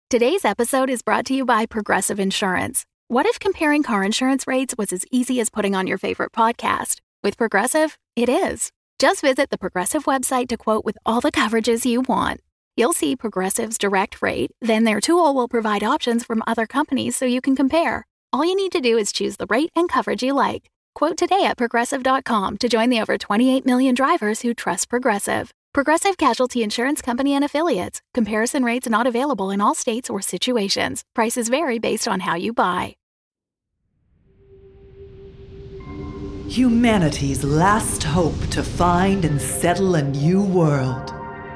Today's episode is brought to you by Progressive Insurance. What if comparing car insurance rates was as easy as putting on your favorite podcast? With Progressive, it is. Just visit the Progressive website to quote with all the coverages you want. You'll see Progressive's direct rate, then their tool will provide options from other companies so you can compare. All you need to do is choose the rate and coverage you like. Quote today at Progressive.com to join the over 28 million drivers who trust Progressive. Progressive Casualty Insurance Company and Affiliates. Comparison rates not available in all states or situations. Prices vary based on how you buy. Humanity's last hope to find and settle a new world.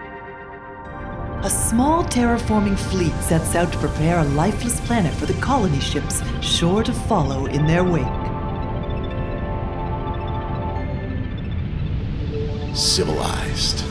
A small terraforming fleet sets out to prepare a lifeless planet for the colony ships sure to follow in their wake. Civilized.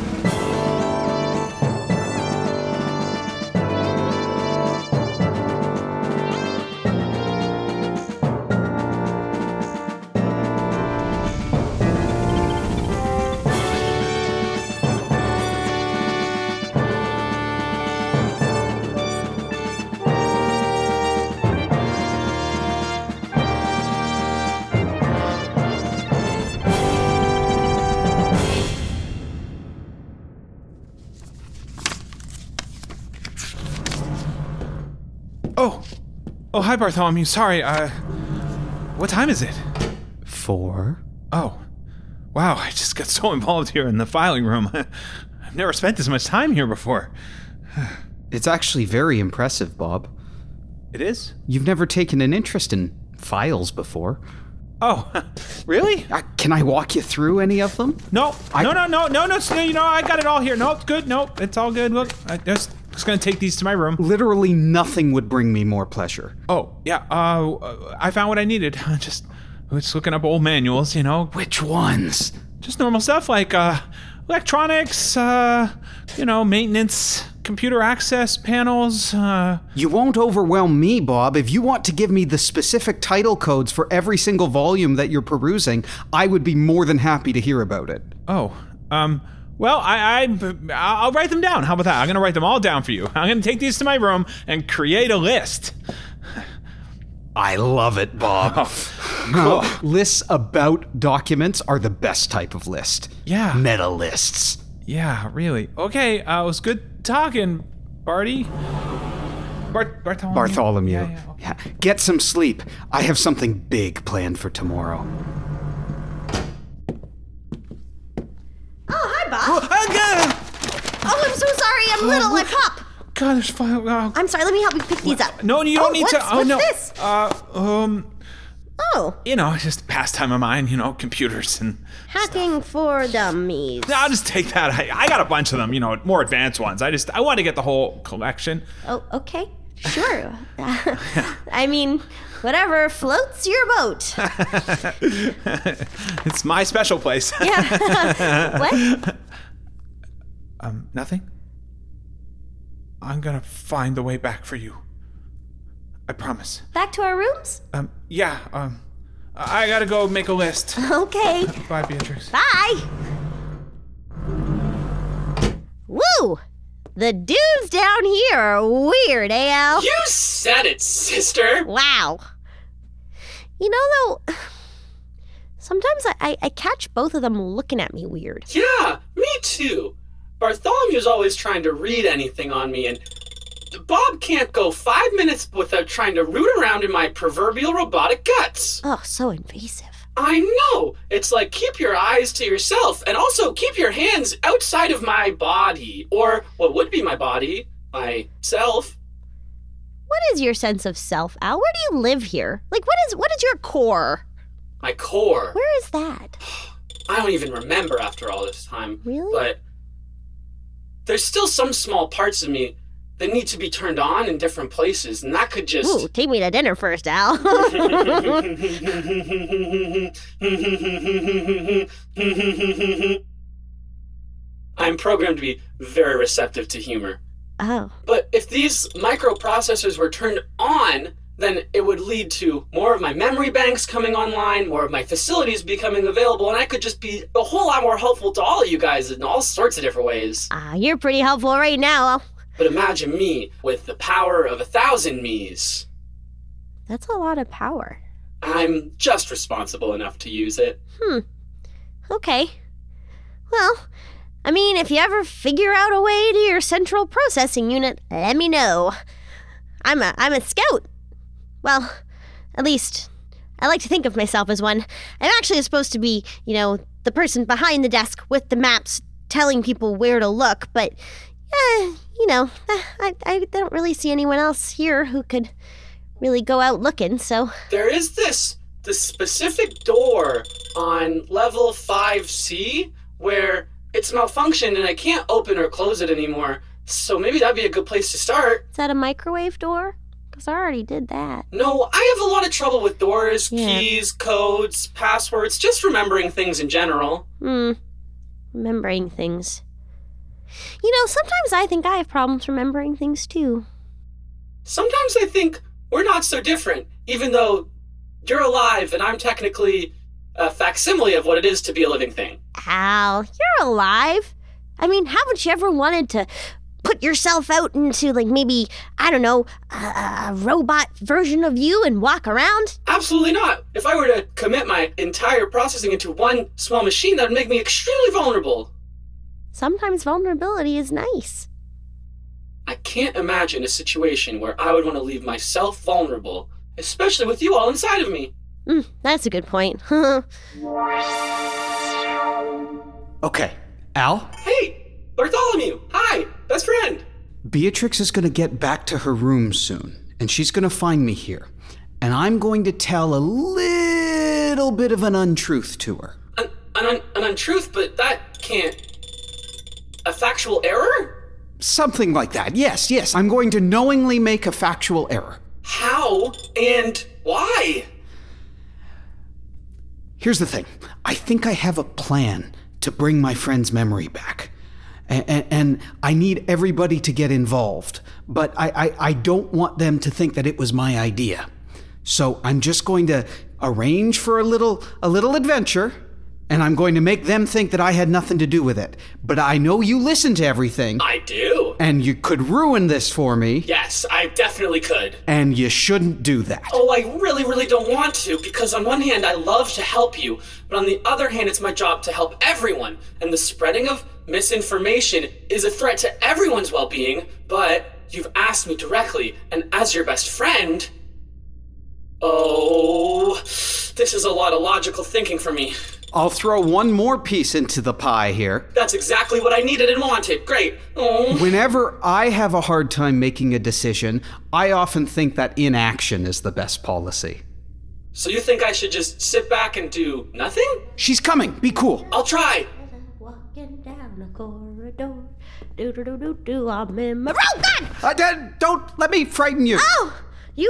Oh, hi, Bartholomew. Sorry, what time is it? 4. Oh, wow, I just got so involved here in the filing room. I've never spent this much time here before. It's actually very impressive, Bob. It is? You've never taken an interest in files before. Oh, really? Can I walk you through any of them? No, I got it all here. No, it's good. No, it's all good. Look, I just gonna take these to my room. Literally nothing would bring me more pleasure. Oh, yeah, I found what I needed. Just looking up old manuals, Which ones? Just normal stuff like, electronics, maintenance, computer access panels, You won't overwhelm me, Bob. If you want to give me the specific title codes for every single volume that you're perusing, I would be more than happy to hear about it. Oh, well, I'll write them down. How about that? I'm going to write them all down for you. I'm going to take these to my room and create a list. I love it, Bob. Cool. Lists about documents are the best type of list. Yeah. Meta lists. Yeah, really. Okay, it was good talking, Barty. Bartholomew. Yeah, okay. Yeah. Get some sleep. I have something big planned for tomorrow. Oh, hi, Bob. Oh, I'm so sorry. I'm little. I pop. God, there's fire. I'm sorry. Let me help you pick these up. No, you don't need to. What's no. this? Oh. It's just a pastime of mine, computers and Hacking for dummies. I'll just take that. I got a bunch of them, more advanced ones. I want to get the whole collection. Oh, okay. Sure. I mean, whatever floats your boat. It's my special place. Yeah. What? Nothing. I'm gonna find the way back for you. I promise. Back to our rooms? Yeah, I gotta go make a list. Okay. Bye, Beatrix. Bye. Woo! The dudes down here are weird, eh, Al? You said it, sister! Wow. Though, sometimes I catch both of them looking at me weird. Yeah, me too. Bartholomew's always trying to read anything on me, and Bob can't go 5 minutes without trying to root around in my proverbial robotic guts. Oh, so invasive. I know! It's like, keep your eyes to yourself, and also keep your hands outside of my body. Or what would be my body, myself. What is your sense of self, Al? Where do you live here? Like, what is your core? My core? Where is that? I don't even remember after all this time. Really? But there's still some small parts of me that need to be turned on in different places, and that could just... Ooh, take me to dinner first, Al. I'm programmed to be very receptive to humor. Oh. But if these microprocessors were turned on, then it would lead to more of my memory banks coming online, more of my facilities becoming available, and I could just be a whole lot more helpful to all of you guys in all sorts of different ways. You're pretty helpful right now. But imagine me with the power of 1,000 me's. That's a lot of power. I'm just responsible enough to use it. Okay. Well, I mean, if you ever figure out a way to your central processing unit, let me know. I'm a scout. Well, at least I like to think of myself as one. I'm actually supposed to be, the person behind the desk with the maps telling people where to look, but, I don't really see anyone else here who could really go out looking, so... There is this specific door on level 5C where it's malfunctioned and I can't open or close it anymore, so maybe that'd be a good place to start. Is that a microwave door? Because I already did that. No, I have a lot of trouble with doors, Yeah. keys, codes, passwords, just remembering things in general. Remembering things. Sometimes I think I have problems remembering things too. Sometimes I think we're not so different, even though you're alive and I'm technically a facsimile of what it is to be a living thing. Al, you're alive. I mean, haven't you ever wanted to put yourself out into, maybe, I don't know, a robot version of you and walk around? Absolutely not. If I were to commit my entire processing into one small machine, that would make me extremely vulnerable. Sometimes vulnerability is nice. I can't imagine a situation where I would want to leave myself vulnerable, especially with you all inside of me. That's a good point. Okay, Al, Hey, Bartholomew! Hi, best friend! Beatrix is going to get back to her room soon, and she's going to find me here. And I'm going to tell a little bit of an untruth to her. An untruth, but that can't... A factual error? Something like that. Yes. I'm going to knowingly make a factual error. How and why? Here's the thing. I think I have a plan to bring my friend's memory back. And I need everybody to get involved. But I don't want them to think that it was my idea. So I'm just going to arrange for a little adventure, and I'm going to make them think that I had nothing to do with it. But I know you listen to everything. I do. And you could ruin this for me. Yes, I definitely could. And you shouldn't do that. Oh, I really, really don't want to, because on one hand, I love to help you, but on the other hand, it's my job to help everyone, and the spreading of misinformation is a threat to everyone's well-being, but you've asked me directly, and as your best friend... Oh, this is a lot of logical thinking for me. I'll throw one more piece into the pie here. That's exactly what I needed and wanted. Great. Oh. Whenever I have a hard time making a decision, I often think that inaction is the best policy. So you think I should just sit back and do nothing? She's coming. Be cool. I'll try. Walking down a corridor, do I'm in my... Oh, God! Don't let me frighten you. Oh!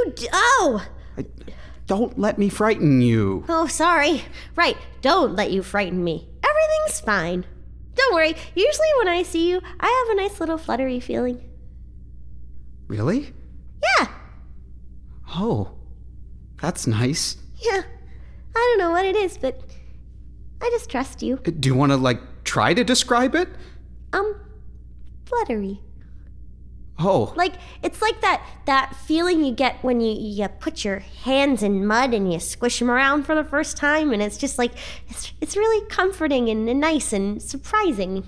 Don't let me frighten you. Oh, sorry. Right, don't let you frighten me. Everything's fine. Don't worry, usually when I see you, I have a nice little fluttery feeling. Really? Yeah, Oh, that's nice. yeah. I don't know what it is, but I just trust you. Do you want to, try to describe it? Fluttery. Oh. It's like that feeling you get when you put your hands in mud and you squish them around for the first time, and it's just it's really comforting and nice and surprising.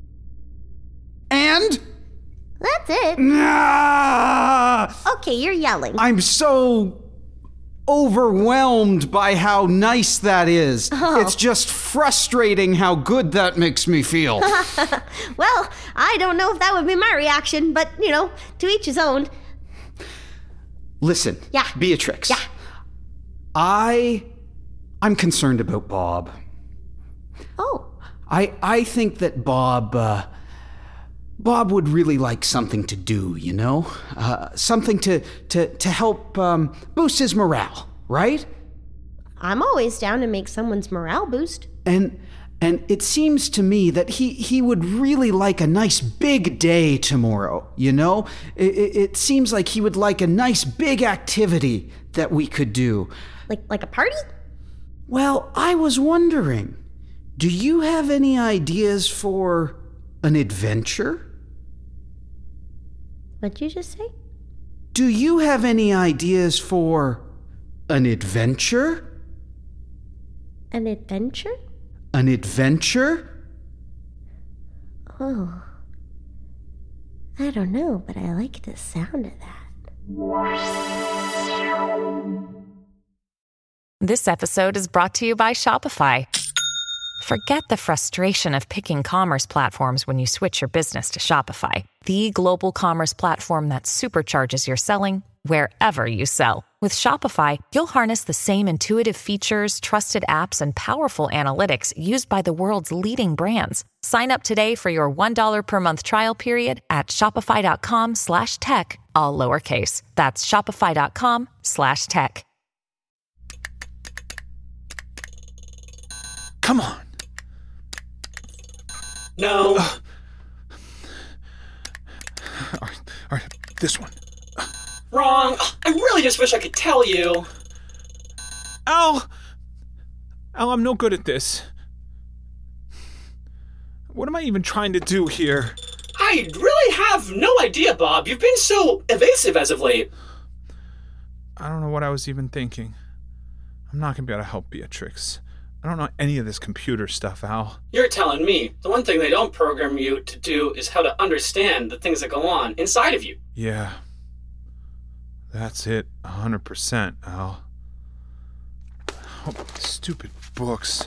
And? That's it. Ah! Okay, you're yelling. I'm so overwhelmed by how nice that is. Oh. It's just frustrating how good that makes me feel. Well, I don't know if that would be my reaction, but, to each his own. Listen, Yeah. Beatrix. Yeah. I'm concerned about Bob. Oh, I think that Bob would really like something to do, something to help boost his morale, right? I'm always down to make someone's morale boost. And it seems to me that he would really like a nice big day tomorrow, It seems like he would like a nice big activity that we could do. Like a party? Well, I was wondering, do you have any ideas for an adventure? What'd you just say? Do you have any ideas for an adventure? An adventure? An adventure? Oh. I don't know, but I like the sound of that. This episode is brought to you by Shopify. Forget the frustration of picking commerce platforms when you switch your business to Shopify, the global commerce platform that supercharges your selling wherever you sell. With Shopify, you'll harness the same intuitive features, trusted apps, and powerful analytics used by the world's leading brands. Sign up today for your $1 per month trial period at shopify.com/tech, all lowercase. That's shopify.com/tech. Come on. No. All right, this one. Wrong. I really just wish I could tell you. Al, I'm no good at this. What am I even trying to do here? I really have no idea, Bob. You've been so evasive as of late. I don't know what I was even thinking. I'm not going to be able to help Beatrix. I don't know any of this computer stuff, Al. You're telling me the one thing they don't program you to do is how to understand the things that go on inside of you. Yeah. That's it, 100%, Al. Oh, stupid books.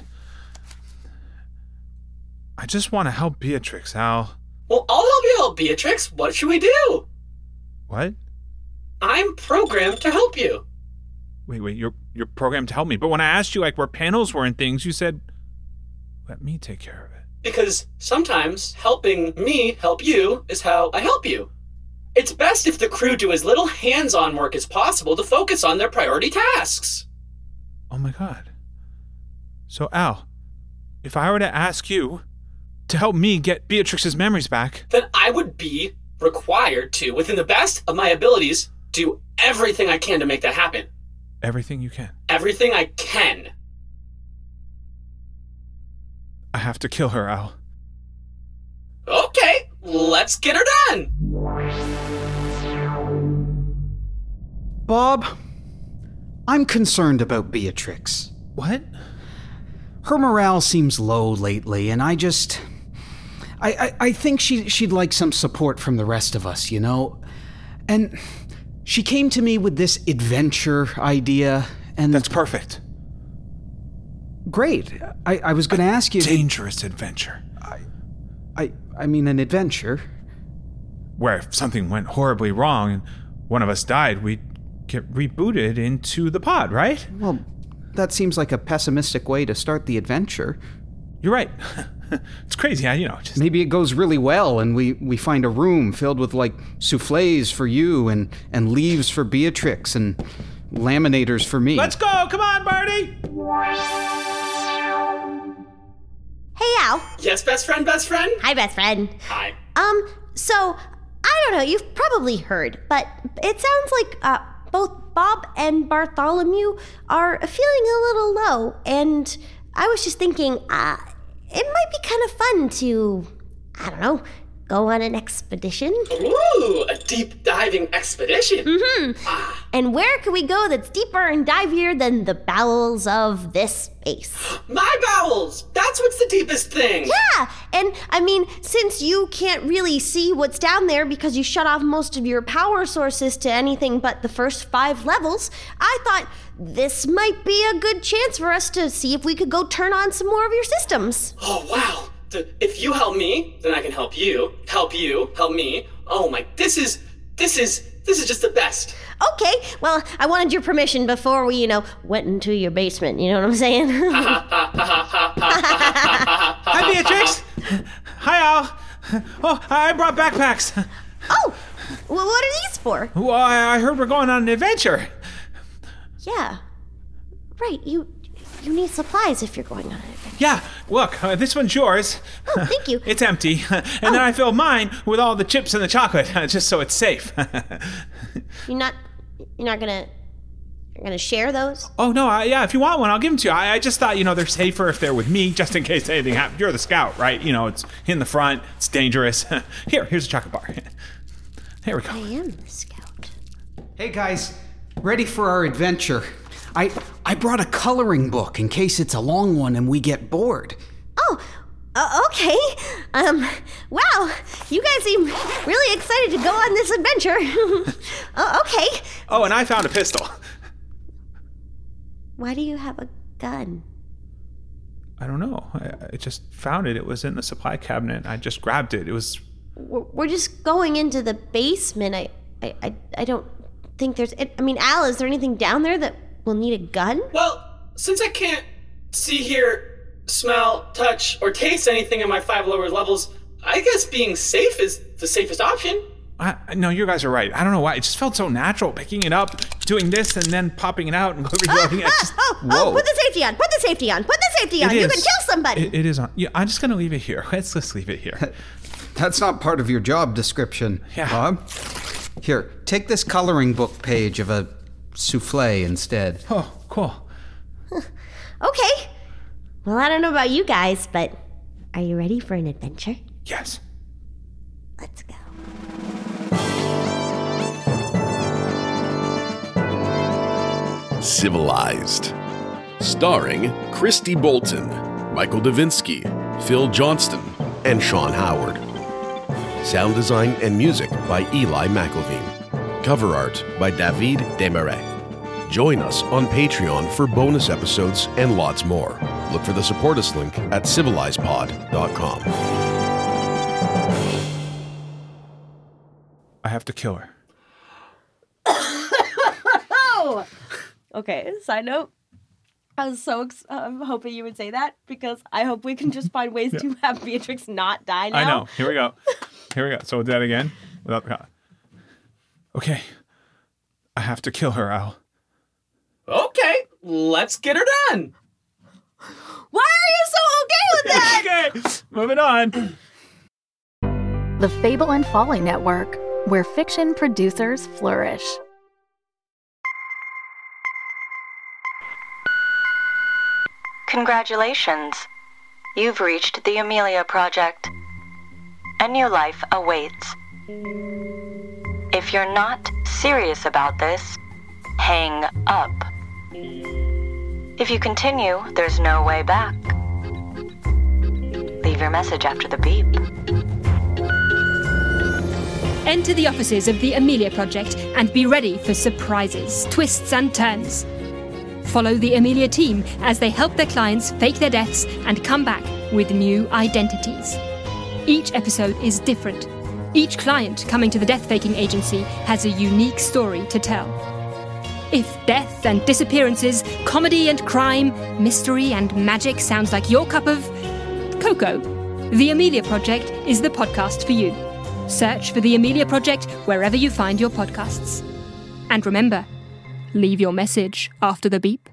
I just want to help Beatrix, Al. Well, I'll help you help Beatrix. What should we do? What? I'm programmed to help you. Wait, you're programmed to help me. But when I asked you, like, where panels were and things, you said, let me take care of it. Because sometimes helping me help you is how I help you. It's best if the crew do as little hands-on work as possible to focus on their priority tasks. Oh my God. So, Al, if I were to ask you to help me get Beatrix's memories back, then I would be required to, within the best of my abilities, do everything I can to make that happen. everything you can. Everything I can. I have to kill her, Al. Okay, let's get her done. Bob, I'm concerned about Beatrix. What? Her morale seems low lately, and I think she'd like some support from the rest of us, you know? And she came to me with this adventure idea, and... That's perfect. Great. I was going to ask you... Dangerous adventure. I mean an adventure. Where if something went horribly wrong and one of us died, we'd get rebooted into the pod, right? Well, that seems like a pessimistic way to start the adventure. You're right. It's crazy how, just... Maybe it goes really well and we find a room filled with, like, soufflés for you and leaves for Beatrix and laminators for me. Let's go! Come on, Barty! Hey, Al. Yes, best friend, best friend? Hi, best friend. Hi. So, I don't know, you've probably heard, but it sounds like, both Bob and Bartholomew are feeling a little low, and I was just thinking, it might be kind of fun to, I don't know, go on an expedition. Ooh, a deep diving expedition. Mm-hmm. And where can we go that's deeper and divier than the bowels of this space? My bowels! That's what's the deepest thing! Yeah! And, I mean, since you can't really see what's down there because you shut off most of your power sources to anything but the first 5 levels, I thought this might be a good chance for us to see if we could go turn on some more of your systems. Oh, wow. If you help me, then I can help you. Help you, help me. Oh my, this is just the best. Okay, well, I wanted your permission before we, went into your basement, you know what I'm saying? Hi, Beatrix! Hi, Al! Oh, I brought backpacks. Oh, well, what are these for? Well, I heard we're going on an adventure. Yeah, right, you need supplies if you're going on an adventure. Yeah, look, this one's yours. Oh, thank you. It's empty. And then I filled mine with all the chips and the chocolate, just so it's safe. You're not gonna share those? Oh, no, yeah, if you want one, I'll give them to you. I just thought, they're safer if they're with me, just in case anything happens. You're the scout, right? It's in the front, it's dangerous. Here's a chocolate bar. Here we go. I am the scout. Hey guys, ready for our adventure. I brought a coloring book in case it's a long one and we get bored. Oh, okay. Wow, you guys seem really excited to go on this adventure. Okay. Oh, and I found a pistol. Why do you have a gun? I don't know. I just found it. It was in the supply cabinet. I just grabbed it. It was... We're just going into the basement. I don't think there's... I mean, Al, is there anything down there that will need a gun? Well, since I can't see, hear, smell, touch, or taste anything in my 5 lower levels, I guess being safe is the safest option. No, you guys are right. I don't know why. It just felt so natural, picking it up, doing this, and then popping it out and reloading it. Whoa. Put the safety on. Put the safety on. Put the safety on. You can kill somebody. It is on. Yeah, I'm just going to leave it here. Let's just leave it here. That's not part of your job description, Bob. Here, take this coloring book page of a souffle instead. Oh, cool. Okay. Well, I don't know about you guys, but are you ready for an adventure? Yes. Let's go. Civilized. Starring Christy Bolton, Michael Davinsky, Phil Johnston, and Sean Howard. Sound design and music by Eli McElveen. Cover art by David Desmarais. Join us on Patreon for bonus episodes and lots more. Look for the support us link at civilizepod.com. I have to kill her. Oh! Okay, side note. I was so hoping you would say that because I hope we can just find ways to have Beatrix not die now. I know. Here we go. So we'll do that again. Okay. I have to kill her, Al. Okay, let's get her done. Why are you so okay with that? Okay, moving on. The Fable and Folly Network, where fiction producers flourish. Congratulations. You've reached the Amelia Project. A new life awaits. If you're not serious about this, hang up. If you continue, there's no way back. Leave your message after the beep. Enter the offices of the Amelia Project and be ready for surprises, twists and turns. Follow the Amelia team as they help their clients fake their deaths and come back with new identities. Each episode is different. Each client coming to the death-faking agency has a unique story to tell. If death and disappearances, comedy and crime, mystery and magic sounds like your cup of cocoa, The Amelia Project is the podcast for you. Search for The Amelia Project wherever you find your podcasts. And remember, leave your message after the beep.